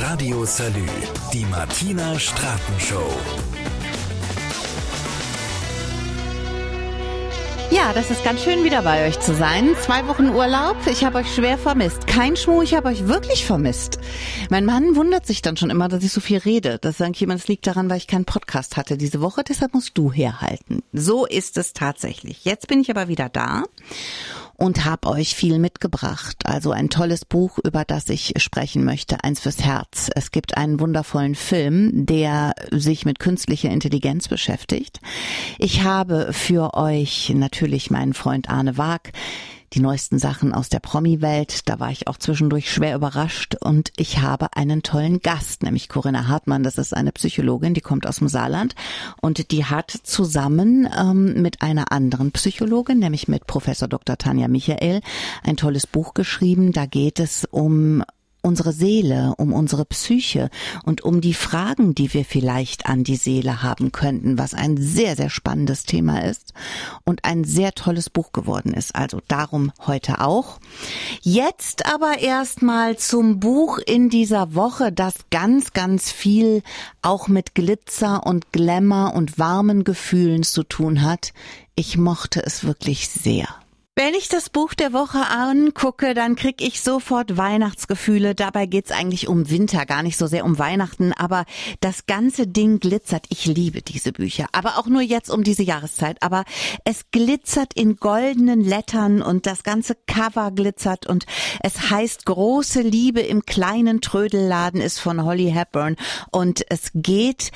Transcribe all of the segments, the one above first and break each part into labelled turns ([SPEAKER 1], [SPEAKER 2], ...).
[SPEAKER 1] Radio Salü, die Martina Straten Show.
[SPEAKER 2] Ja, das ist ganz schön, wieder bei euch zu sein. 2 Wochen Urlaub, ich habe euch schwer vermisst. Kein Schmuh, ich habe euch wirklich vermisst. Mein Mann wundert sich dann schon immer, dass ich so viel rede. Das sagt jemand, es liegt daran, weil ich keinen Podcast hatte diese Woche, deshalb musst du herhalten. So ist es tatsächlich. Jetzt bin ich aber wieder da und habe euch viel mitgebracht. Also ein tolles Buch, über das ich sprechen möchte, eins fürs Herz. Es gibt einen wundervollen Film, der sich mit künstlicher Intelligenz beschäftigt. Ich habe für euch natürlich meinen Freund Arne Waag, die neuesten Sachen aus der Promi-Welt. Da war ich auch zwischendurch schwer überrascht. Und ich habe einen tollen Gast, nämlich Corinna Hartmann. Das ist eine Psychologin, die kommt aus dem Saarland. Und die hat zusammen mit einer anderen Psychologin, nämlich mit Professor Dr. Tanja Michael, ein tolles Buch geschrieben. Da geht es um unsere Seele, um unsere Psyche und um die Fragen, die wir vielleicht an die Seele haben könnten, was ein sehr, sehr spannendes Thema ist und ein sehr tolles Buch geworden ist. Also darum heute auch. Jetzt aber erstmal zum Buch in dieser Woche, das ganz, ganz viel auch mit Glitzer und Glamour und warmen Gefühlen zu tun hat. Ich mochte es wirklich sehr. Wenn ich das Buch der Woche angucke, dann kriege ich sofort Weihnachtsgefühle. Dabei geht's eigentlich um Winter, gar nicht so sehr um Weihnachten. Aber das ganze Ding glitzert. Ich liebe diese Bücher, aber auch nur jetzt um diese Jahreszeit. Aber es glitzert in goldenen Lettern und das ganze Cover glitzert. Und es heißt Große Liebe im kleinen Trödelladen, ist von Holly Hepburn. Und es geht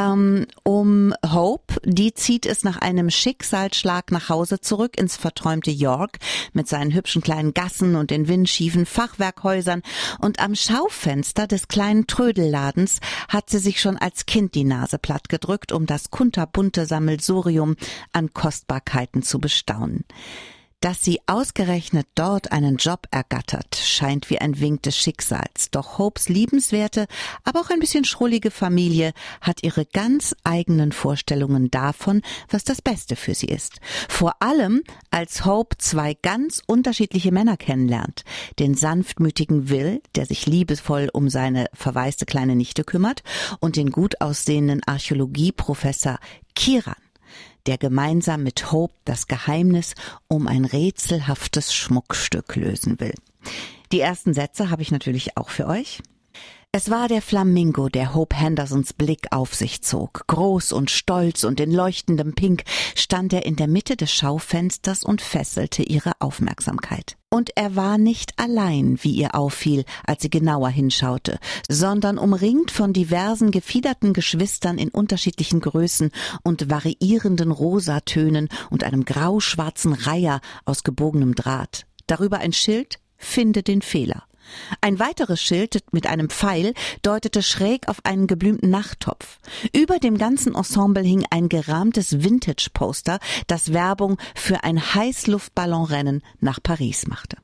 [SPEAKER 2] um Hope. Die zieht es nach einem Schicksalsschlag nach Hause zurück ins verträumte York mit seinen hübschen kleinen Gassen und den windschiefen Fachwerkhäusern. Und am Schaufenster des kleinen Trödelladens hat sie sich schon als Kind die Nase platt gedrückt, um das kunterbunte Sammelsurium an Kostbarkeiten zu bestaunen. Dass sie ausgerechnet dort einen Job ergattert, scheint wie ein Wink des Schicksals. Doch Hopes liebenswerte, aber auch ein bisschen schrullige Familie hat ihre ganz eigenen Vorstellungen davon, was das Beste für sie ist. Vor allem, als Hope 2 ganz unterschiedliche Männer kennenlernt. Den sanftmütigen Will, der sich liebevoll um seine verwaiste kleine Nichte kümmert, und den gut aussehenden Archäologieprofessor Kieran, der gemeinsam mit Hope das Geheimnis um ein rätselhaftes Schmuckstück lösen will. Die ersten Sätze habe ich natürlich auch für euch. Es war der Flamingo, der Hope Hendersons Blick auf sich zog. Groß und stolz und in leuchtendem Pink stand er in der Mitte des Schaufensters und fesselte ihre Aufmerksamkeit. Und er war nicht allein, wie ihr auffiel, als sie genauer hinschaute, sondern umringt von diversen gefiederten Geschwistern in unterschiedlichen Größen und variierenden Rosatönen und einem grau-schwarzen Reiher aus gebogenem Draht. Darüber ein Schild: Finde den Fehler. Ein weiteres Schild mit einem Pfeil deutete schräg auf einen geblümten Nachttopf. Über dem ganzen Ensemble hing ein gerahmtes Vintage-Poster, das Werbung für ein Heißluftballonrennen nach Paris machte.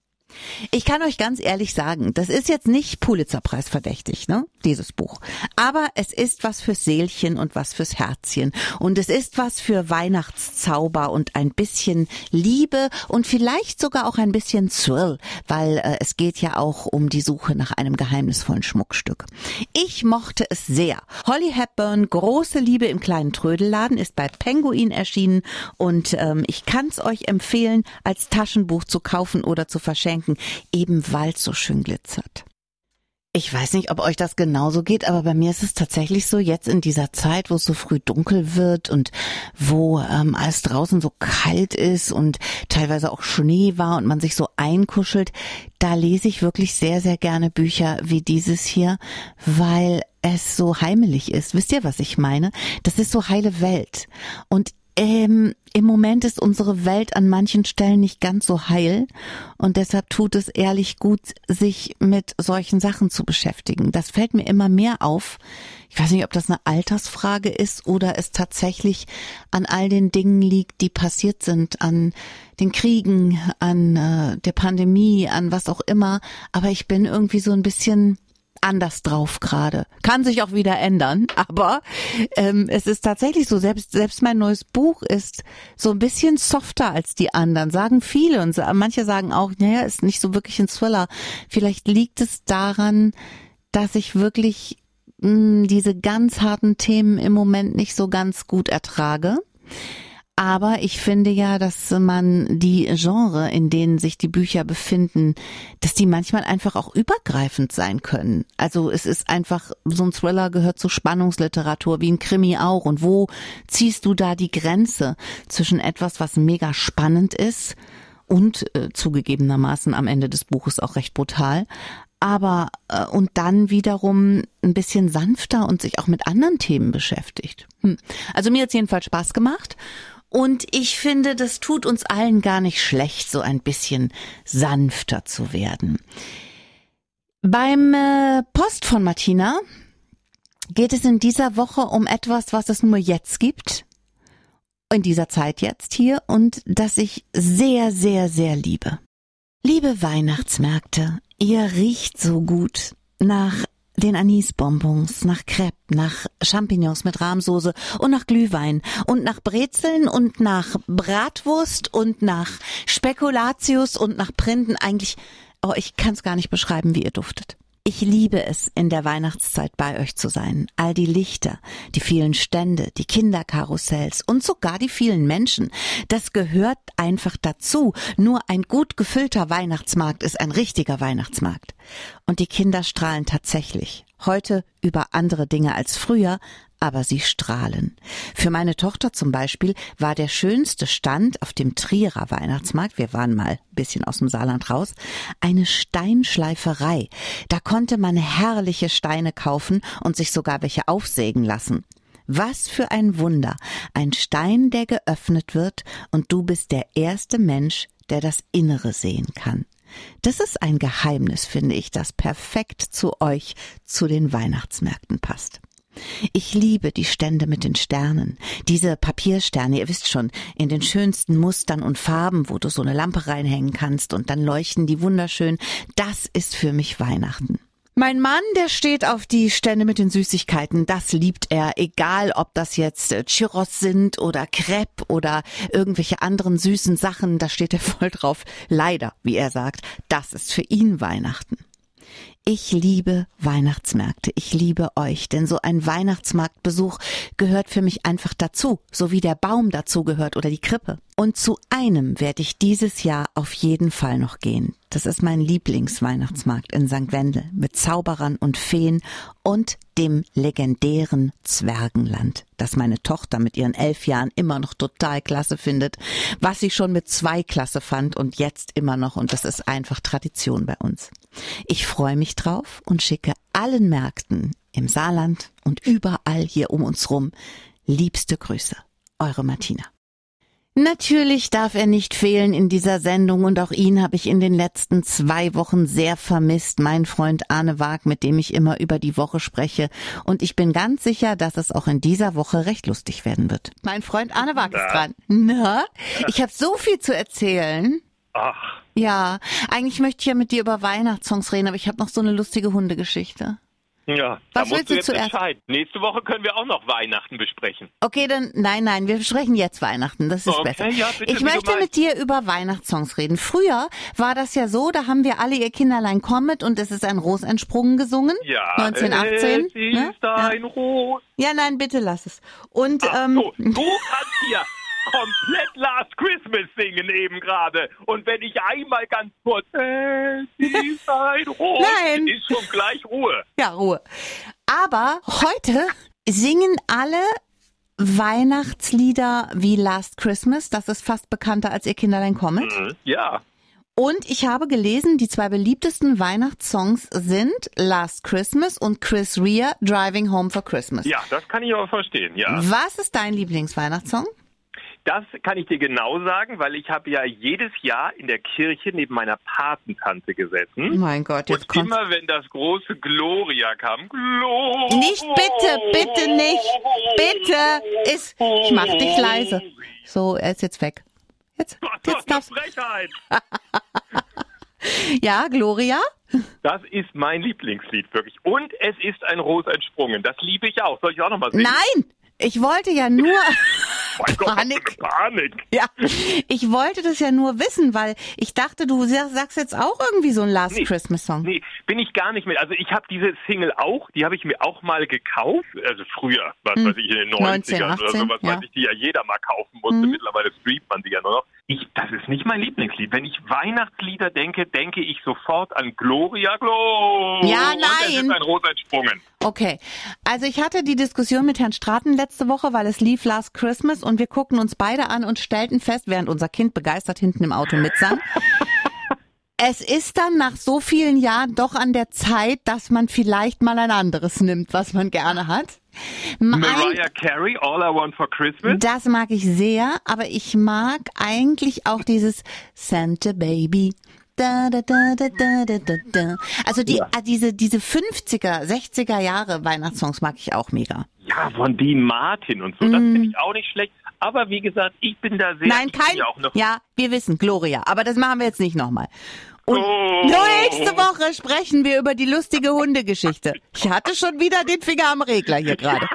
[SPEAKER 2] Ich kann euch ganz ehrlich sagen, das ist jetzt nicht Pulitzer-Preis verdächtig, ne, dieses Buch. Aber es ist was fürs Seelchen und was fürs Herzchen. Und es ist was für Weihnachtszauber und ein bisschen Liebe und vielleicht sogar auch ein bisschen Thrill, weil es geht ja auch um die Suche nach einem geheimnisvollen Schmuckstück. Ich mochte es sehr. Holly Hepburn, Große Liebe im kleinen Trödelladen, ist bei Penguin erschienen und ich kann es euch empfehlen, als Taschenbuch zu kaufen oder zu verschenken, eben weil es so schön glitzert. Ich weiß nicht, ob euch das genauso geht, aber bei mir ist es tatsächlich so, jetzt in dieser Zeit, wo es so früh dunkel wird und wo alles draußen so kalt ist und teilweise auch Schnee war und man sich so einkuschelt, da lese ich wirklich sehr, sehr gerne Bücher wie dieses hier, weil es so heimelig ist. Wisst ihr, was ich meine? Das ist so heile Welt. Und im Moment ist unsere Welt an manchen Stellen nicht ganz so heil und deshalb tut es ehrlich gut, sich mit solchen Sachen zu beschäftigen. Das fällt mir immer mehr auf. Ich weiß nicht, ob das eine Altersfrage ist oder es tatsächlich an all den Dingen liegt, die passiert sind, an den Kriegen, an der Pandemie, an was auch immer. Aber ich bin irgendwie so ein bisschen anders drauf gerade. Kann sich auch wieder ändern, aber es ist tatsächlich so, selbst mein neues Buch ist so ein bisschen softer als die anderen, sagen viele, und manche sagen auch, naja, ist nicht so wirklich ein Thriller. Vielleicht liegt es daran, dass ich wirklich diese ganz harten Themen im Moment nicht so ganz gut ertrage. Aber ich finde ja, dass man die Genre, in denen sich die Bücher befinden, dass die manchmal einfach auch übergreifend sein können. Also es ist einfach, so ein Thriller gehört zur Spannungsliteratur, wie ein Krimi auch. Und wo ziehst du da die Grenze zwischen etwas, was mega spannend ist und zugegebenermaßen am Ende des Buches auch recht brutal, aber und dann wiederum ein bisschen sanfter und sich auch mit anderen Themen beschäftigt. Also mir hat's jedenfalls Spaß gemacht. Und ich finde, das tut uns allen gar nicht schlecht, so ein bisschen sanfter zu werden. Beim Post von Martina geht es in dieser Woche um etwas, was es nur jetzt gibt, in dieser Zeit jetzt hier, und das ich sehr, sehr, sehr liebe. Liebe Weihnachtsmärkte, ihr riecht so gut nach den Anisbonbons, nach Crepe, nach Champignons mit Rahmsoße und nach Glühwein und nach Brezeln und nach Bratwurst und nach Spekulatius und nach Printen. Eigentlich, ich kann es gar nicht beschreiben, wie ihr duftet. Ich liebe es, in der Weihnachtszeit bei euch zu sein. All die Lichter, die vielen Stände, die Kinderkarussells und sogar die vielen Menschen. Das gehört einfach dazu. Nur ein gut gefüllter Weihnachtsmarkt ist ein richtiger Weihnachtsmarkt. Und die Kinder strahlen tatsächlich. Heute über andere Dinge als früher, aber sie strahlen. Für meine Tochter zum Beispiel war der schönste Stand auf dem Trierer Weihnachtsmarkt, wir waren mal ein bisschen aus dem Saarland raus, eine Steinschleiferei. Da konnte man herrliche Steine kaufen und sich sogar welche aufsägen lassen. Was für ein Wunder, ein Stein, der geöffnet wird und du bist der erste Mensch, der das Innere sehen kann. Das ist ein Geheimnis, finde ich, das perfekt zu euch, zu den Weihnachtsmärkten passt. Ich liebe die Stände mit den Sternen, diese Papiersterne, ihr wisst schon, in den schönsten Mustern und Farben, wo du so eine Lampe reinhängen kannst und dann leuchten die wunderschön. Das ist für mich Weihnachten. Mein Mann, der steht auf die Stände mit den Süßigkeiten, das liebt er, egal ob das jetzt Churros sind oder Crepe oder irgendwelche anderen süßen Sachen, da steht er voll drauf. Leider, wie er sagt, das ist für ihn Weihnachten. Ich liebe Weihnachtsmärkte, ich liebe euch, denn so ein Weihnachtsmarktbesuch gehört für mich einfach dazu, so wie der Baum dazu gehört oder die Krippe. Und zu einem werde ich dieses Jahr auf jeden Fall noch gehen. Das ist mein Lieblingsweihnachtsmarkt in St. Wendel mit Zauberern und Feen und dem legendären Zwergenland, das meine Tochter mit ihren 11 Jahren immer noch total klasse findet, was sie schon mit 2 klasse fand und jetzt immer noch, und das ist einfach Tradition bei uns. Ich freue mich drauf und schicke allen Märkten im Saarland und überall hier um uns rum liebste Grüße. Eure Martina. Natürlich darf er nicht fehlen in dieser Sendung und auch ihn habe ich in den letzten 2 Wochen sehr vermisst. Mein Freund Arne Waag, mit dem ich immer über die Woche spreche. Und ich bin ganz sicher, dass es auch in dieser Woche recht lustig werden wird. Mein Freund Arne Waag ist dran. Na? Ich habe so viel zu erzählen.
[SPEAKER 3] Ach.
[SPEAKER 2] Ja, eigentlich möchte ich ja mit dir über Weihnachtssongs reden, aber ich habe noch so eine lustige Hundegeschichte.
[SPEAKER 3] Ja,
[SPEAKER 2] Was
[SPEAKER 3] da musst
[SPEAKER 2] willst
[SPEAKER 3] du
[SPEAKER 2] du
[SPEAKER 3] jetzt
[SPEAKER 2] zuerst?
[SPEAKER 3] entscheiden. Nächste Woche können wir auch noch Weihnachten besprechen.
[SPEAKER 2] Okay, dann nein, wir besprechen jetzt Weihnachten, das ist
[SPEAKER 3] Okay,
[SPEAKER 2] besser.
[SPEAKER 3] ja, bitte,
[SPEAKER 2] Ich
[SPEAKER 3] wie du
[SPEAKER 2] möchte
[SPEAKER 3] meinst.
[SPEAKER 2] mit dir über Weihnachtssongs reden. Früher war das ja so, da haben wir alle ihr Kinderlein kommet und es ist ein Ros entsprungen gesungen.
[SPEAKER 3] Ja,
[SPEAKER 2] 1918.
[SPEAKER 3] es ist ein Ros.
[SPEAKER 2] Ja, nein, bitte lass es. Und
[SPEAKER 3] Ach so, du kannst hier komplett Last Christmas singen eben gerade. Und wenn ich einmal ganz kurz, es ist ein Ros,
[SPEAKER 2] Nein.
[SPEAKER 3] ist schon gleich Ruhe.
[SPEAKER 2] ja, Ruhe. Aber heute singen alle Weihnachtslieder wie Last Christmas. Das ist fast bekannter als ihr Kinderlein kommet.
[SPEAKER 3] Ja,
[SPEAKER 2] Und ich habe gelesen, die 2 beliebtesten Weihnachtssongs sind Last Christmas und Chris Rea, Driving Home for Christmas.
[SPEAKER 3] ja, das kann ich aber verstehen, ja.
[SPEAKER 2] Was ist dein Lieblingsweihnachtssong?
[SPEAKER 3] Das kann ich dir genau sagen, weil ich habe ja jedes Jahr in der Kirche neben meiner Patentante gesessen.
[SPEAKER 2] Mein Gott, jetzt
[SPEAKER 3] Und
[SPEAKER 2] kommt...
[SPEAKER 3] immer wenn das große Gloria kam, Gloria.
[SPEAKER 2] Nicht bitte nicht. Bitte. Ich mach dich leise. So, er ist jetzt weg. Jetzt
[SPEAKER 3] Was eine
[SPEAKER 2] darfst
[SPEAKER 3] Frechheit.
[SPEAKER 2] Ja, Gloria?
[SPEAKER 3] Das ist mein Lieblingslied, wirklich. Und es ist ein Ros entsprungen. Das liebe ich auch. Soll ich auch nochmal singen?
[SPEAKER 2] Nein! Ich wollte ja nur...
[SPEAKER 3] Mein Gott,
[SPEAKER 2] Panik.
[SPEAKER 3] Panik.
[SPEAKER 2] Ja, ich wollte das ja nur wissen, weil ich dachte, du sagst jetzt auch irgendwie so einen Last Christmas Song.
[SPEAKER 3] Nee, bin ich gar nicht mehr. Also ich habe diese Single auch, die habe ich mir auch mal gekauft, also früher, was weiß ich, in den 90ern
[SPEAKER 2] 18,
[SPEAKER 3] oder sowas,
[SPEAKER 2] ja.
[SPEAKER 3] weiß ich, die ja jeder mal kaufen musste. Mittlerweile streamt man die ja nur noch. Das ist nicht mein Lieblingslied. Wenn ich Weihnachtslieder denke, denke ich sofort an Gloria.
[SPEAKER 2] Ja,
[SPEAKER 3] Und
[SPEAKER 2] nein.
[SPEAKER 3] es ist ein Rot entsprungen.
[SPEAKER 2] Okay, also ich hatte die Diskussion mit Herrn Straten letzte Woche, weil es lief Last Christmas und wir guckten uns beide an und stellten fest, während unser Kind begeistert hinten im Auto mitsang, es ist dann nach so vielen Jahren doch an der Zeit, dass man vielleicht mal ein anderes nimmt, was man gerne hat.
[SPEAKER 3] Mariah Carey, All I Want for Christmas.
[SPEAKER 2] Das mag ich sehr, aber ich mag eigentlich auch dieses Santa Baby. Da, da, da, da, da, da, da. Also diese 50er, 60er Jahre Weihnachtssongs mag ich auch mega.
[SPEAKER 3] Ja, von Dean Martin und so, das finde ich auch nicht schlecht. Aber wie gesagt, ich bin da sehr...
[SPEAKER 2] Nein, ja, wir wissen, Gloria, aber das machen wir jetzt nicht nochmal. Und nächste Woche sprechen wir über die lustige Hundegeschichte. Ich hatte schon wieder den Finger am Regler hier gerade.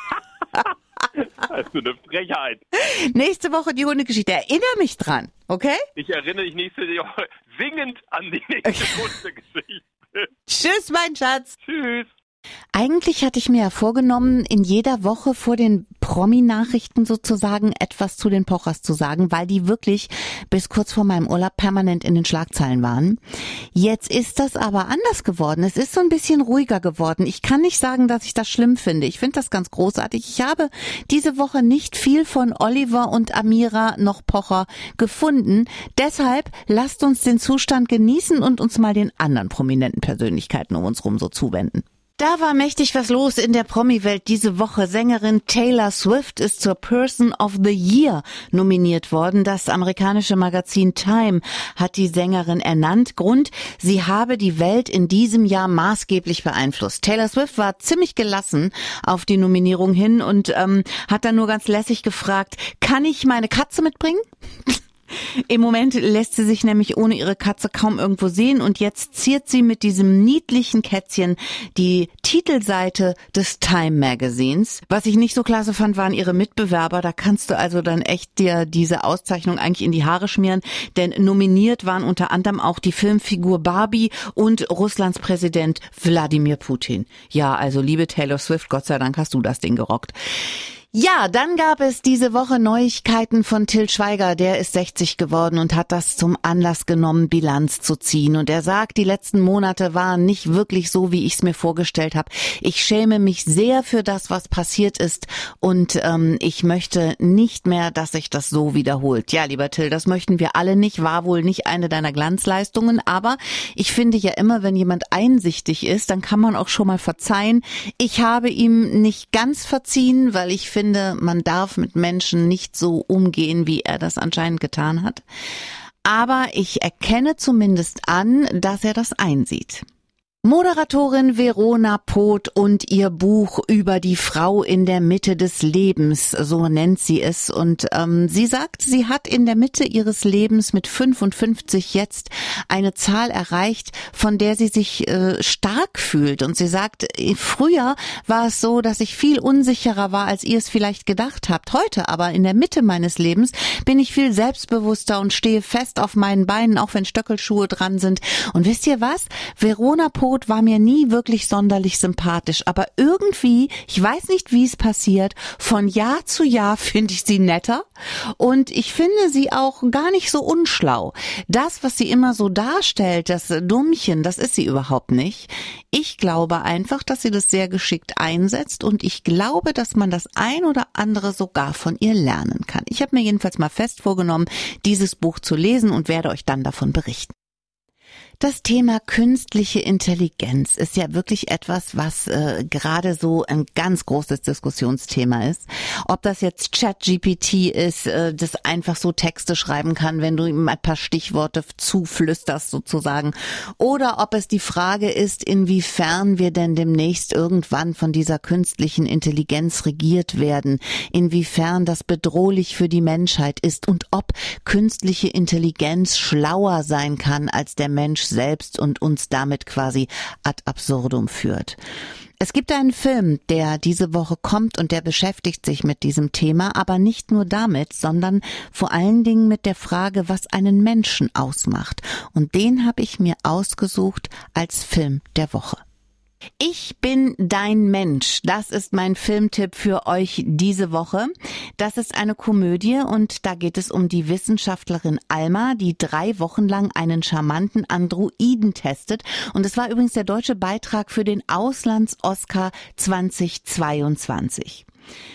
[SPEAKER 3] Das ist eine Frechheit.
[SPEAKER 2] Nächste Woche die Hundegeschichte. Erinnere mich dran, okay?
[SPEAKER 3] Ich erinnere dich nächste Woche singend an die nächste Hundegeschichte.
[SPEAKER 2] Tschüss, mein Schatz.
[SPEAKER 3] Tschüss.
[SPEAKER 2] Eigentlich hatte ich mir ja vorgenommen, in jeder Woche vor den Promi-Nachrichten sozusagen etwas zu den Pochers zu sagen, weil die wirklich bis kurz vor meinem Urlaub permanent in den Schlagzeilen waren. Jetzt ist das aber anders geworden. Es ist so ein bisschen ruhiger geworden. Ich kann nicht sagen, dass ich das schlimm finde. Ich finde das ganz großartig. Ich habe diese Woche nicht viel von Oliver und Amira noch Pocher gefunden. Deshalb lasst uns den Zustand genießen und uns mal den anderen prominenten Persönlichkeiten um uns rum so zuwenden. Da war mächtig was los in der Promi-Welt diese Woche. Sängerin Taylor Swift ist zur Person of the Year nominiert worden. Das amerikanische Magazin Time hat die Sängerin ernannt. Grund, sie habe die Welt in diesem Jahr maßgeblich beeinflusst. Taylor Swift war ziemlich gelassen auf die Nominierung hin und hat dann nur ganz lässig gefragt, kann ich meine Katze mitbringen? Im Moment lässt sie sich nämlich ohne ihre Katze kaum irgendwo sehen und jetzt ziert sie mit diesem niedlichen Kätzchen die Titelseite des Time Magazins. Was ich nicht so klasse fand, waren ihre Mitbewerber. Da kannst du also dann echt dir diese Auszeichnung eigentlich in die Haare schmieren, denn nominiert waren unter anderem auch die Filmfigur Barbie und Russlands Präsident Wladimir Putin. Ja, also liebe Taylor Swift, Gott sei Dank hast du das Ding gerockt. Ja, dann gab es diese Woche Neuigkeiten von Til Schweiger. Der ist 60 geworden und hat das zum Anlass genommen, Bilanz zu ziehen. Und er sagt, die letzten Monate waren nicht wirklich so, wie ich es mir vorgestellt habe. Ich schäme mich sehr für das, was passiert ist. Und ich möchte nicht mehr, dass sich das so wiederholt. Ja, lieber Til, das möchten wir alle nicht. War wohl nicht eine deiner Glanzleistungen. Aber ich finde ja immer, wenn jemand einsichtig ist, dann kann man auch schon mal verzeihen. Ich habe ihm nicht ganz verziehen, weil ich finde, man darf mit Menschen nicht so umgehen, wie er das anscheinend getan hat. Aber ich erkenne zumindest an, dass er das einsieht. Moderatorin Verona Poth und ihr Buch über die Frau in der Mitte des Lebens, so nennt sie es. Und sie sagt, sie hat in der Mitte ihres Lebens mit 55 jetzt eine Zahl erreicht, von der sie sich stark fühlt. Und sie sagt, früher war es so, dass ich viel unsicherer war, als ihr es vielleicht gedacht habt. Heute aber in der Mitte meines Lebens bin ich viel selbstbewusster und stehe fest auf meinen Beinen, auch wenn Stöckelschuhe dran sind. Und wisst ihr was? Verona Poth war mir nie wirklich sonderlich sympathisch, aber irgendwie, ich weiß nicht, wie es passiert, von Jahr zu Jahr finde ich sie netter und ich finde sie auch gar nicht so unschlau. Das, was sie immer so darstellt, das Dummchen, das ist sie überhaupt nicht. Ich glaube einfach, dass sie das sehr geschickt einsetzt und ich glaube, dass man das ein oder andere sogar von ihr lernen kann. Ich habe mir jedenfalls mal fest vorgenommen, dieses Buch zu lesen und werde euch dann davon berichten. Das Thema künstliche Intelligenz ist ja wirklich etwas, was gerade so ein ganz großes Diskussionsthema ist. Ob das jetzt ChatGPT ist, das einfach so Texte schreiben kann, wenn du ihm ein paar Stichworte zuflüsterst sozusagen. Oder ob es die Frage ist, inwiefern wir denn demnächst irgendwann von dieser künstlichen Intelligenz regiert werden. Inwiefern das bedrohlich für die Menschheit ist und ob künstliche Intelligenz schlauer sein kann als der Mensch selbst und uns damit quasi ad absurdum führt. Es gibt einen Film, der diese Woche kommt und der beschäftigt sich mit diesem Thema, aber nicht nur damit, sondern vor allen Dingen mit der Frage, was einen Menschen ausmacht. Und den habe ich mir ausgesucht als Film der Woche. Ich bin dein Mensch. Das ist mein Filmtipp für euch diese Woche. Das ist eine Komödie und da geht es um die Wissenschaftlerin Alma, die 3 Wochen lang einen charmanten Androiden testet. Und es war übrigens der deutsche Beitrag für den Auslands-Oscar 2022.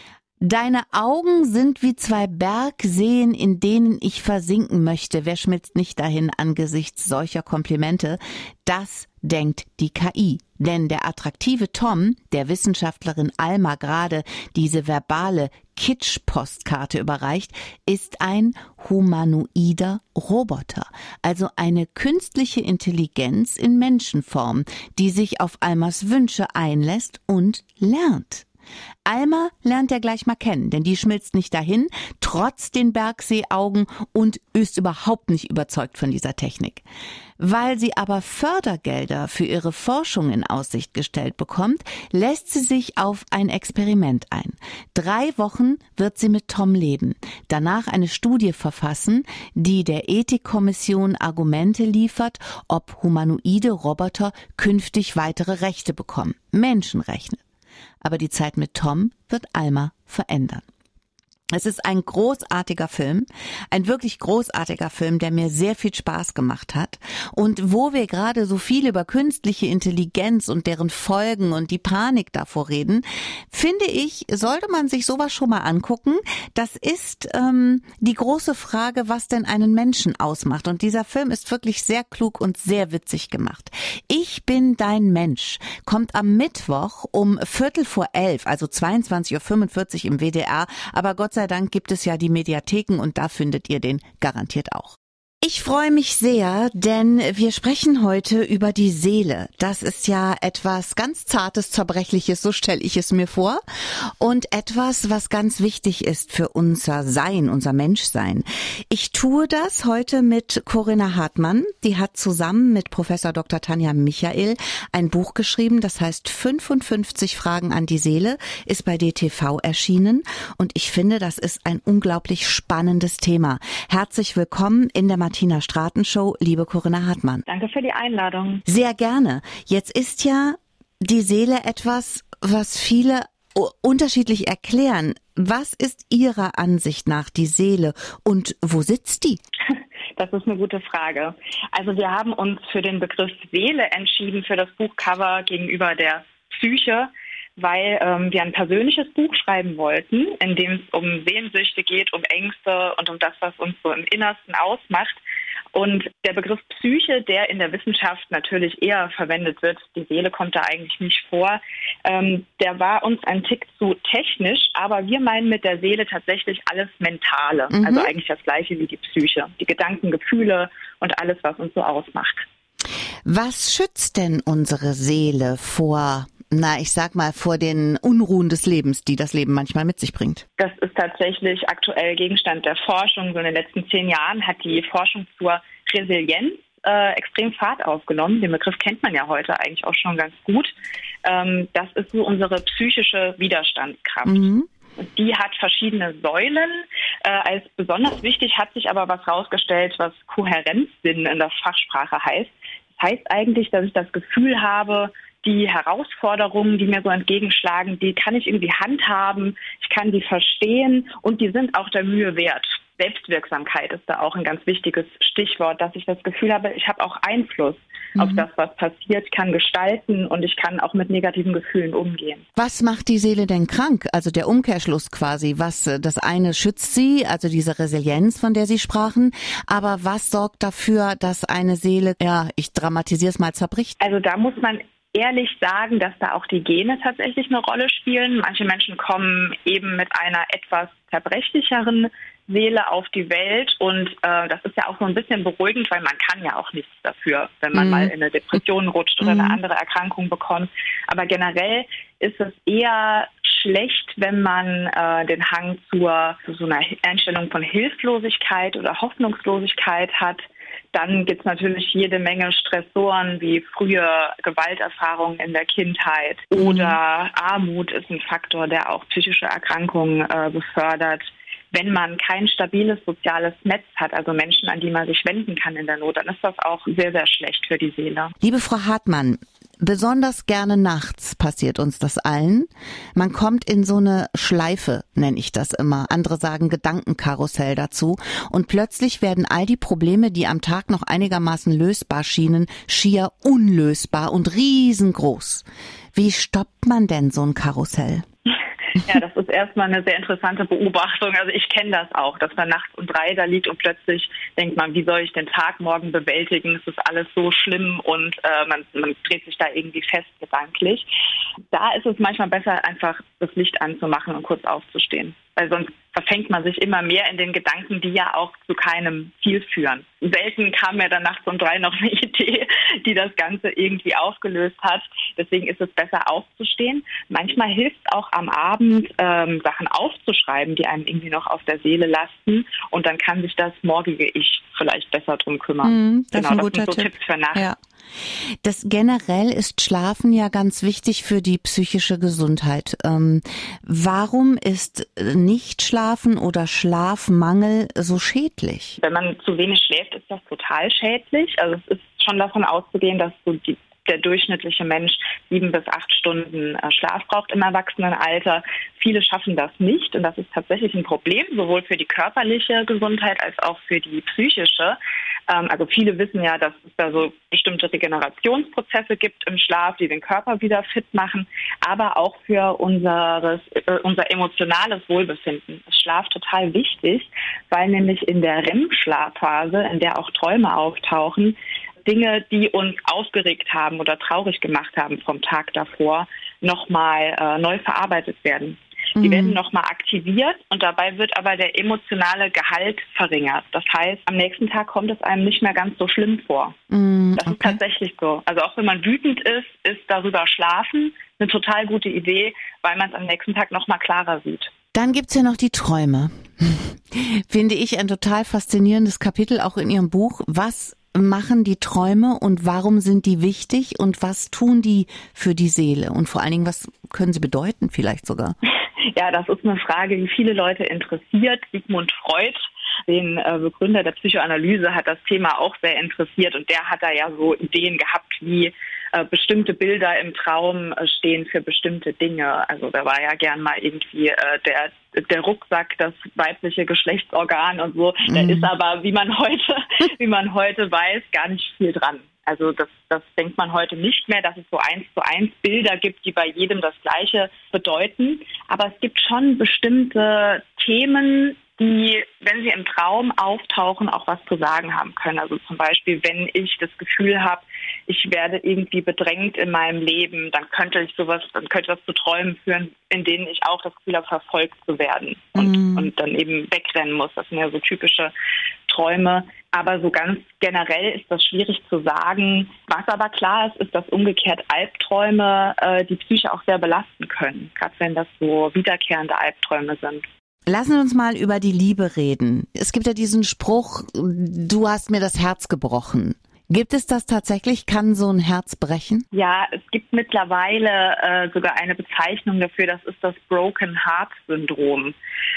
[SPEAKER 2] Deine Augen sind wie 2 Bergseen, in denen ich versinken möchte. Wer schmilzt nicht dahin angesichts solcher Komplimente? Das denkt die KI. Denn der attraktive Tom, der Wissenschaftlerin Alma gerade diese verbale Kitsch-Postkarte überreicht, ist ein humanoider Roboter, also eine künstliche Intelligenz in Menschenform, die sich auf Almas Wünsche einlässt und lernt. Alma lernt er gleich mal kennen, denn die schmilzt nicht dahin, trotz den Bergseeaugen und ist überhaupt nicht überzeugt von dieser Technik. Weil sie aber Fördergelder für ihre Forschung in Aussicht gestellt bekommt, lässt sie sich auf ein Experiment ein. 3 Wochen wird sie mit Tom leben, danach eine Studie verfassen, die der Ethikkommission Argumente liefert, ob humanoide Roboter künftig weitere Rechte bekommen, Menschenrechte. Aber die Zeit mit Tom wird Alma verändern. Es ist ein großartiger Film, ein wirklich großartiger Film, der mir sehr viel Spaß gemacht hat. Und wo wir gerade so viel über künstliche Intelligenz und deren Folgen und die Panik davor reden, finde ich, sollte man sich sowas schon mal angucken. Das ist die große Frage, was denn einen Menschen ausmacht. Und dieser Film ist wirklich sehr klug und sehr witzig gemacht. Ich bin dein Mensch kommt am Mittwoch um 11:15, also 22:45 Uhr im WDR. Aber Gott sei Dank gibt es ja die Mediatheken und da findet ihr den garantiert auch. Ich freue mich sehr, denn wir sprechen heute über die Seele. Das ist ja etwas ganz Zartes, Zerbrechliches, so stelle ich es mir vor. Und etwas, was ganz wichtig ist für unser Sein, unser Menschsein. Ich tue das heute mit Corinna Hartmann. Die hat zusammen mit Professor Dr. Tanja Michael ein Buch geschrieben, das heißt 55 Fragen an die Seele, ist bei DTV erschienen. Und ich finde, das ist ein unglaublich spannendes Thema. Herzlich willkommen in der Martina Straten Show, liebe Corinna Hartmann.
[SPEAKER 4] Danke für die Einladung.
[SPEAKER 2] Sehr gerne. Jetzt ist ja die Seele etwas, was viele unterschiedlich erklären. Was ist Ihrer Ansicht nach die Seele und wo sitzt die?
[SPEAKER 4] Das ist eine gute Frage. Also wir haben uns für den Begriff Seele entschieden für das Buchcover gegenüber der Psyche, weil wir ein persönliches Buch schreiben wollten, in dem es um Sehnsüchte geht, um Ängste und um das, was uns so im Innersten ausmacht. Und der Begriff Psyche, der in der Wissenschaft natürlich eher verwendet wird, die Seele kommt da eigentlich nicht vor, der war uns ein Tick zu technisch, aber wir meinen mit der Seele tatsächlich alles Mentale, also eigentlich das Gleiche wie die Psyche, die Gedanken, Gefühle und alles, was uns so ausmacht.
[SPEAKER 2] Was schützt denn unsere Seele vor, vor den Unruhen des Lebens, die das Leben manchmal mit sich bringt?
[SPEAKER 4] Das ist tatsächlich aktuell Gegenstand der Forschung. So in den letzten 10 Jahren hat die Forschung zur Resilienz extrem Fahrt aufgenommen. Den Begriff kennt man ja heute eigentlich auch schon ganz gut. Das ist so unsere psychische Widerstandskraft. Und die hat verschiedene Säulen. Als besonders wichtig hat sich aber was rausgestellt, was Kohärenzsinn in der Fachsprache heißt. Das heißt eigentlich, dass ich das Gefühl habe, die Herausforderungen, die mir so entgegenschlagen, die kann ich irgendwie handhaben, ich kann die verstehen und die sind auch der Mühe wert. Selbstwirksamkeit ist da auch ein ganz wichtiges Stichwort, dass ich das Gefühl habe, ich habe auch Einfluss auf das, was passiert, ich kann gestalten und ich kann auch mit negativen Gefühlen umgehen.
[SPEAKER 2] Was macht die Seele denn krank? Also der Umkehrschluss quasi. Das eine schützt sie, also diese Resilienz, von der Sie sprachen. Aber was sorgt dafür, dass eine Seele, ich dramatisiere es mal, zerbricht?
[SPEAKER 4] Also da muss man ehrlich sagen, dass da auch die Gene tatsächlich eine Rolle spielen. Manche Menschen kommen eben mit einer etwas zerbrechlicheren Seele auf die Welt und das ist ja auch so ein bisschen beruhigend, weil man kann ja auch nichts dafür, wenn man mal in eine Depression rutscht oder eine andere Erkrankung bekommt. Aber generell ist es eher schlecht, wenn man den Hang zu so einer Einstellung von Hilflosigkeit oder Hoffnungslosigkeit hat. Dann gibt es natürlich jede Menge Stressoren wie frühe Gewalterfahrungen in der Kindheit oder Armut ist ein Faktor, der auch psychische Erkrankungen befördert. Wenn man kein stabiles soziales Netz hat, also Menschen, an die man sich wenden kann in der Not, dann ist das auch sehr, sehr schlecht für die Seele.
[SPEAKER 2] Liebe Frau Hartmann, besonders gerne nachts passiert uns das allen. Man kommt in so eine Schleife, nenne ich das immer. Andere sagen Gedankenkarussell dazu. Und plötzlich werden all die Probleme, die am Tag noch einigermaßen lösbar schienen, schier unlösbar und riesengroß. Wie stoppt man denn so ein Karussell?
[SPEAKER 4] Ja, das ist erstmal eine sehr interessante Beobachtung. Also ich kenne das auch, dass man nachts um 3 da liegt und plötzlich denkt man, wie soll ich den Tag morgen bewältigen? Es ist alles so schlimm und man dreht sich da irgendwie fest gedanklich. Da ist es manchmal besser, einfach das Licht anzumachen und kurz aufzustehen. Weil sonst verfängt man sich immer mehr in den Gedanken, die ja auch zu keinem Ziel führen. Selten kam mir dann nachts um 3 noch eine Idee, die das Ganze irgendwie aufgelöst hat. Deswegen ist es besser aufzustehen. Manchmal hilft auch am Abend, Sachen aufzuschreiben, die einem irgendwie noch auf der Seele lasten. Und dann kann sich das morgige Ich vielleicht besser drum kümmern.
[SPEAKER 2] Das ist ein guter
[SPEAKER 4] sind so
[SPEAKER 2] Tipp.
[SPEAKER 4] Tipps für nachts.
[SPEAKER 2] Ja. Das generell ist Schlafen ja ganz wichtig für die psychische Gesundheit. Warum ist Nichtschlafen oder Schlafmangel so schädlich?
[SPEAKER 4] Wenn man zu wenig schläft, ist das total schädlich. Also es ist schon davon auszugehen, dass so der durchschnittliche Mensch 7 bis 8 Stunden Schlaf braucht im Erwachsenenalter. Viele schaffen das nicht und das ist tatsächlich ein Problem, sowohl für die körperliche Gesundheit als auch für die psychische. Also viele wissen ja, dass es da so bestimmte Regenerationsprozesse gibt im Schlaf, die den Körper wieder fit machen, aber auch für unser emotionales Wohlbefinden ist Schlaf total wichtig, weil nämlich in der REM-Schlafphase, in der auch Träume auftauchen, Dinge, die uns aufgeregt haben oder traurig gemacht haben vom Tag davor, nochmal neu verarbeitet werden. Die werden nochmal aktiviert und dabei wird aber der emotionale Gehalt verringert. Das heißt, am nächsten Tag kommt es einem nicht mehr ganz so schlimm vor. Das ist tatsächlich so. Also auch wenn man wütend ist darüber schlafen eine total gute Idee, weil man es am nächsten Tag nochmal klarer sieht.
[SPEAKER 2] Dann gibt's ja noch die Träume. Finde ich ein total faszinierendes Kapitel auch in Ihrem Buch. Was machen die Träume und warum sind die wichtig und was tun die für die Seele? Und vor allen Dingen, was können sie bedeuten vielleicht sogar?
[SPEAKER 4] Ja, das ist eine Frage, die viele Leute interessiert. Sigmund Freud, den Begründer der Psychoanalyse, hat das Thema auch sehr interessiert und der hat da ja so Ideen gehabt, wie bestimmte Bilder im Traum stehen für bestimmte Dinge. Also da war ja gern mal irgendwie der Rucksack, das weibliche Geschlechtsorgan und so. Da ist aber, wie man heute weiß, gar nicht viel dran. Also das denkt man heute nicht mehr, dass es so 1:1 Bilder gibt, die bei jedem das Gleiche bedeuten. Aber es gibt schon bestimmte Themen, die, wenn sie im Traum auftauchen, auch was zu sagen haben können. Also zum Beispiel, wenn ich das Gefühl habe, ich werde irgendwie bedrängt in meinem Leben, dann könnte das zu Träumen führen, in denen ich auch das Gefühl habe, verfolgt zu werden und dann eben wegrennen muss. Das sind ja so typische Träume. Aber so ganz generell ist das schwierig zu sagen. Was aber klar ist, dass umgekehrt Albträume die Psyche auch sehr belasten können, gerade wenn das so wiederkehrende Albträume sind.
[SPEAKER 2] Lassen wir uns mal über die Liebe reden. Es gibt ja diesen Spruch, du hast mir das Herz gebrochen. Gibt es das tatsächlich? Kann so ein Herz brechen?
[SPEAKER 4] Ja, es gibt mittlerweile sogar eine Bezeichnung dafür, das ist das Broken Heart Syndrom.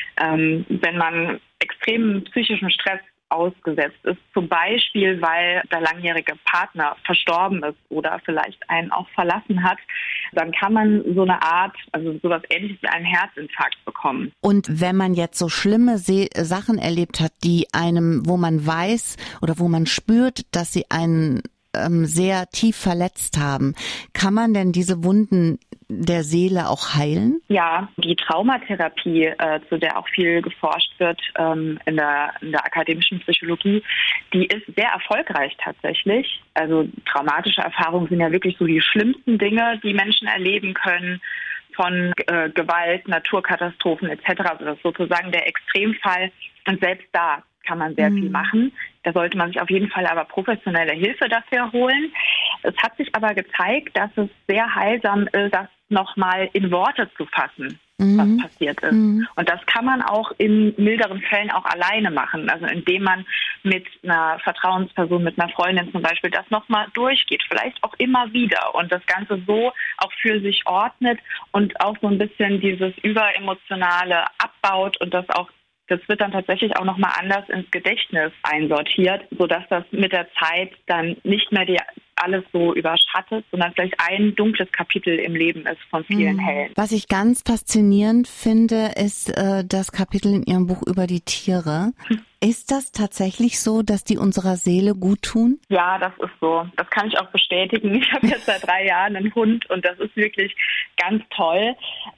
[SPEAKER 4] Wenn man extremen psychischen Stress ausgesetzt ist, zum Beispiel, weil der langjährige Partner verstorben ist oder vielleicht einen auch verlassen hat, dann kann man so eine Art, also sowas Ähnliches wie einen Herzinfarkt bekommen.
[SPEAKER 2] Und wenn man jetzt so schlimme Sachen erlebt hat, die einem, wo man weiß oder wo man spürt, dass sie einen sehr tief verletzt haben, kann man denn diese Wunden der Seele auch heilen?
[SPEAKER 4] Ja, die Traumatherapie, zu der auch viel geforscht wird in der akademischen Psychologie, die ist sehr erfolgreich tatsächlich. Also traumatische Erfahrungen sind ja wirklich so die schlimmsten Dinge, die Menschen erleben können, von Gewalt, Naturkatastrophen etc. Also das ist sozusagen der Extremfall. Und selbst da kann man sehr viel machen. Da sollte man sich auf jeden Fall aber professionelle Hilfe dafür holen. Es hat sich aber gezeigt, dass es sehr heilsam ist, das nochmal in Worte zu fassen, was passiert ist. Und das kann man auch in milderen Fällen auch alleine machen. Also indem man mit einer Vertrauensperson, mit einer Freundin zum Beispiel, das nochmal durchgeht. Vielleicht auch immer wieder. Und das Ganze so auch für sich ordnet und auch so ein bisschen dieses Überemotionale abbaut und das wird dann tatsächlich auch nochmal anders ins Gedächtnis einsortiert, sodass das mit der Zeit dann nicht mehr alles so überschattet, sondern vielleicht ein dunkles Kapitel im Leben ist von vielen hellen.
[SPEAKER 2] Was ich ganz faszinierend finde, ist das Kapitel in Ihrem Buch über die Tiere. Ist das tatsächlich so, dass die unserer Seele gut tun?
[SPEAKER 4] Ja, das ist so. Das kann ich auch bestätigen. Ich habe jetzt seit 3 Jahren einen Hund und das ist wirklich ganz toll.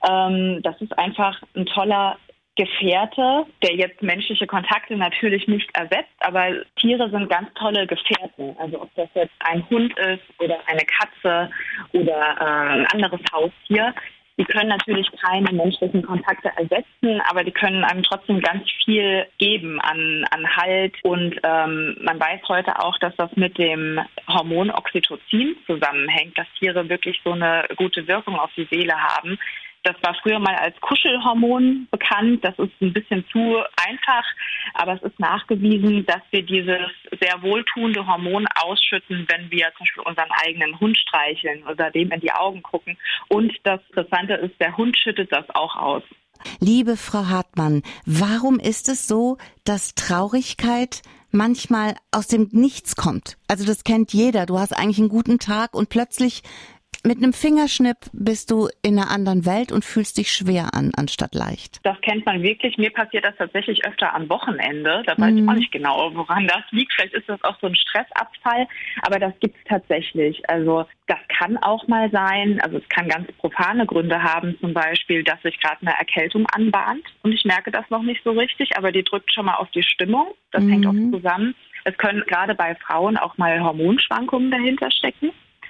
[SPEAKER 4] Das ist einfach ein toller Gefährte, der jetzt menschliche Kontakte natürlich nicht ersetzt, aber Tiere sind ganz tolle Gefährten. Also ob das jetzt ein Hund ist oder eine Katze oder ein anderes Haustier, die können natürlich keine menschlichen Kontakte ersetzen, aber die können einem trotzdem ganz viel geben an Halt. Und man weiß heute auch, dass das mit dem Hormon Oxytocin zusammenhängt, dass Tiere wirklich so eine gute Wirkung auf die Seele haben. Das war früher mal als Kuschelhormon bekannt. Das ist ein bisschen zu einfach, aber es ist nachgewiesen, dass wir dieses sehr wohltuende Hormon ausschütten, wenn wir zum Beispiel unseren eigenen Hund streicheln oder dem in die Augen gucken. Und das Interessante ist, der Hund schüttet das auch aus.
[SPEAKER 2] Liebe Frau Hartmann, warum ist es so, dass Traurigkeit manchmal aus dem Nichts kommt? Also das kennt jeder. Du hast eigentlich einen guten Tag und plötzlich mit einem Fingerschnipp bist du in einer anderen Welt und fühlst dich schwer an, anstatt leicht.
[SPEAKER 4] Das kennt man wirklich. Mir passiert das tatsächlich öfter am Wochenende. Da weiß ich auch nicht genau, woran das liegt. Vielleicht ist das auch so ein Stressabfall, aber das gibt's tatsächlich. Also das kann auch mal sein, also es kann ganz profane Gründe haben, zum Beispiel, dass sich gerade eine Erkältung anbahnt und ich merke das noch nicht so richtig, aber die drückt schon mal auf die Stimmung. Das hängt auch zusammen. Es können gerade bei Frauen auch mal Hormonschwankungen dahinter stecken.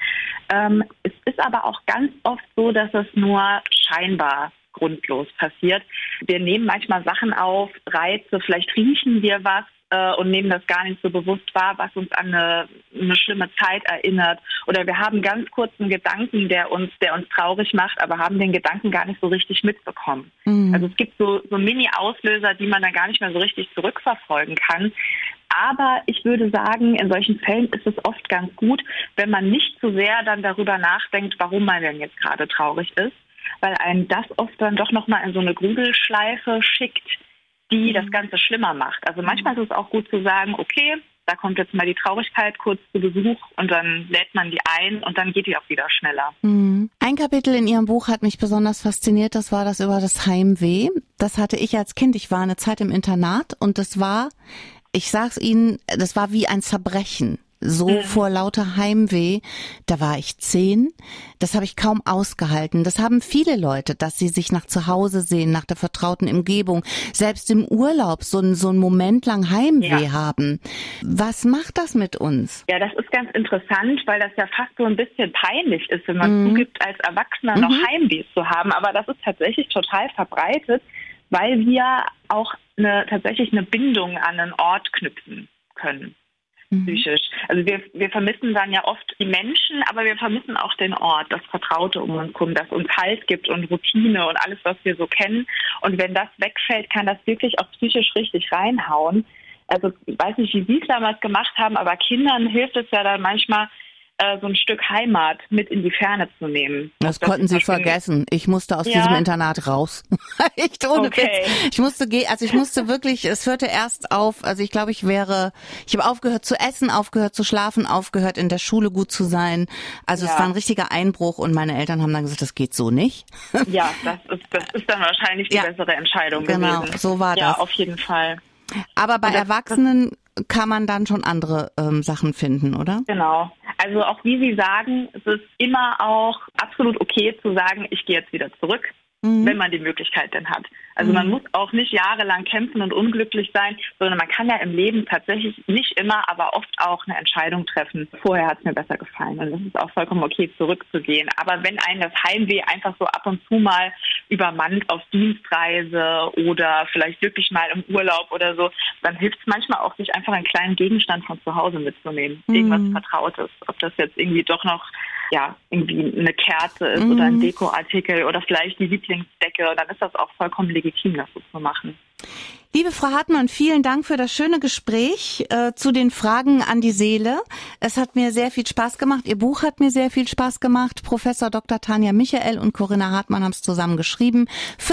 [SPEAKER 4] Es ist aber auch ganz oft so, dass es nur scheinbar grundlos passiert. Wir nehmen manchmal Sachen auf, Reize, vielleicht riechen wir was und nehmen das gar nicht so bewusst wahr, was uns an eine schlimme Zeit erinnert. Oder wir haben ganz kurzen Gedanken, der uns traurig macht, aber haben den Gedanken gar nicht so richtig mitbekommen. Also es gibt so Mini-Auslöser, die man dann gar nicht mehr so richtig zurückverfolgen kann. Aber ich würde sagen, in solchen Fällen ist es oft ganz gut, wenn man nicht zu sehr dann darüber nachdenkt, warum man denn jetzt gerade traurig ist, weil einen das oft dann doch nochmal in so eine Grübelschleife schickt, die das Ganze schlimmer macht. Also manchmal ist es auch gut zu sagen, okay, da kommt jetzt mal die Traurigkeit kurz zu Besuch und dann lädt man die ein und dann geht die auch wieder schneller.
[SPEAKER 2] Ein Kapitel in Ihrem Buch hat mich besonders fasziniert, das war das über das Heimweh. Das hatte ich als Kind. Ich war eine Zeit im Internat und das war, ich sag's Ihnen, das war wie ein Zerbrechen. So vor lauter Heimweh. Da war ich 10. Das habe ich kaum ausgehalten. Das haben viele Leute, dass sie sich nach zu Hause sehen, nach der vertrauten Umgebung. Selbst im Urlaub so einen Moment lang Heimweh haben. Was macht das mit uns?
[SPEAKER 4] Ja, das ist ganz interessant, weil das ja fast so ein bisschen peinlich ist, wenn man zugibt, als Erwachsener noch Heimweh zu haben. Aber das ist tatsächlich total verbreitet, weil wir auch tatsächlich eine Bindung an einen Ort knüpfen können. Psychisch. Also wir vermissen dann ja oft die Menschen, aber wir vermissen auch den Ort, das Vertraute um uns herum, das uns Halt gibt und Routine und alles, was wir so kennen. Und wenn das wegfällt, kann das wirklich auch psychisch richtig reinhauen. Also ich weiß nicht, wie Sie es damals gemacht haben, aber Kindern hilft es ja dann manchmal, so ein Stück Heimat mit in die Ferne zu nehmen.
[SPEAKER 2] Das konnten Sie vergessen. Ich musste aus diesem Internat raus. Echt ohne Witz. Ich musste wirklich, es hörte erst auf, also ich glaube, ich habe aufgehört zu essen, aufgehört zu schlafen, aufgehört in der Schule gut zu sein. Also es war ein richtiger Einbruch und meine Eltern haben dann gesagt, das geht so nicht.
[SPEAKER 4] Ja, das ist dann wahrscheinlich die bessere Entscheidung gewesen.
[SPEAKER 2] Genau, so war das.
[SPEAKER 4] Ja, auf jeden Fall.
[SPEAKER 2] Aber bei Erwachsenen kann man dann schon andere Sachen finden, oder?
[SPEAKER 4] Genau. Also auch wie Sie sagen, es ist immer auch absolut okay zu sagen, ich gehe jetzt wieder zurück, wenn man die Möglichkeit denn hat. Also man muss auch nicht jahrelang kämpfen und unglücklich sein, sondern man kann ja im Leben tatsächlich nicht immer, aber oft auch eine Entscheidung treffen. Vorher hat es mir besser gefallen und es ist auch vollkommen okay, zurückzugehen. Aber wenn einen das Heimweh einfach so ab und zu mal übermannt auf Dienstreise oder vielleicht wirklich mal im Urlaub oder so, dann hilft es manchmal auch, sich einfach einen kleinen Gegenstand von zu Hause mitzunehmen. Irgendwas Vertrautes. Ob das jetzt irgendwie doch noch irgendwie eine Kerze ist oder ein Dekoartikel oder vielleicht die Lieblingsdecke, dann ist das auch vollkommen legitim, das so zu machen.
[SPEAKER 2] Liebe Frau Hartmann, vielen Dank für das schöne Gespräch zu den Fragen an die Seele. Es hat mir sehr viel Spaß gemacht. Ihr Buch hat mir sehr viel Spaß gemacht. Professor Dr. Tanja Michael und Corinna Hartmann haben es zusammen geschrieben.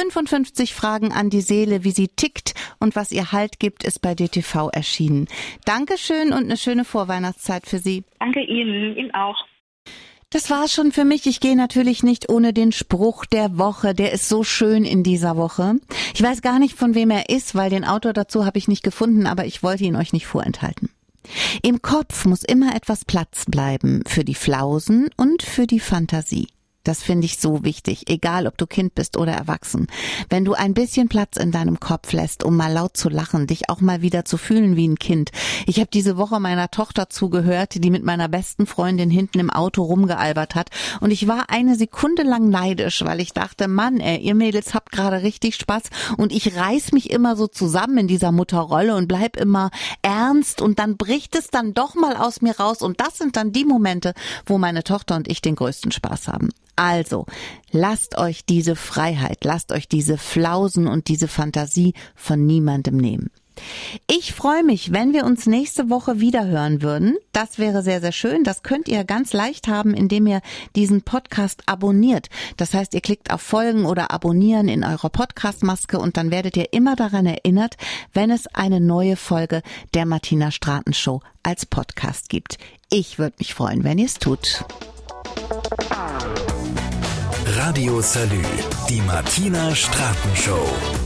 [SPEAKER 2] 55 Fragen an die Seele, wie sie tickt und was ihr Halt gibt, ist bei DTV erschienen. Dankeschön und eine schöne Vorweihnachtszeit für Sie.
[SPEAKER 4] Danke Ihnen auch.
[SPEAKER 2] Das war's schon für mich. Ich gehe natürlich nicht ohne den Spruch der Woche. Der ist so schön in dieser Woche. Ich weiß gar nicht, von wem er ist, weil den Autor dazu habe ich nicht gefunden, aber ich wollte ihn euch nicht vorenthalten. Im Kopf muss immer etwas Platz bleiben für die Flausen und für die Fantasie. Das finde ich so wichtig, egal ob du Kind bist oder erwachsen. Wenn du ein bisschen Platz in deinem Kopf lässt, um mal laut zu lachen, dich auch mal wieder zu fühlen wie ein Kind. Ich habe diese Woche meiner Tochter zugehört, die mit meiner besten Freundin hinten im Auto rumgealbert hat. Und ich war eine Sekunde lang neidisch, weil ich dachte, Mann, ihr Mädels habt gerade richtig Spaß. Und ich reiß mich immer so zusammen in dieser Mutterrolle und bleib immer ernst. Und dann bricht es dann doch mal aus mir raus. Und das sind dann die Momente, wo meine Tochter und ich den größten Spaß haben. Also, lasst euch diese Freiheit, lasst euch diese Flausen und diese Fantasie von niemandem nehmen. Ich freue mich, wenn wir uns nächste Woche wieder hören würden. Das wäre sehr, sehr schön. Das könnt ihr ganz leicht haben, indem ihr diesen Podcast abonniert. Das heißt, ihr klickt auf Folgen oder Abonnieren in eurer Podcast-Maske und dann werdet ihr immer daran erinnert, wenn es eine neue Folge der Martina Straten Show als Podcast gibt. Ich würde mich freuen, wenn ihr es tut.
[SPEAKER 1] Radio Salü, die Martina Straten Show.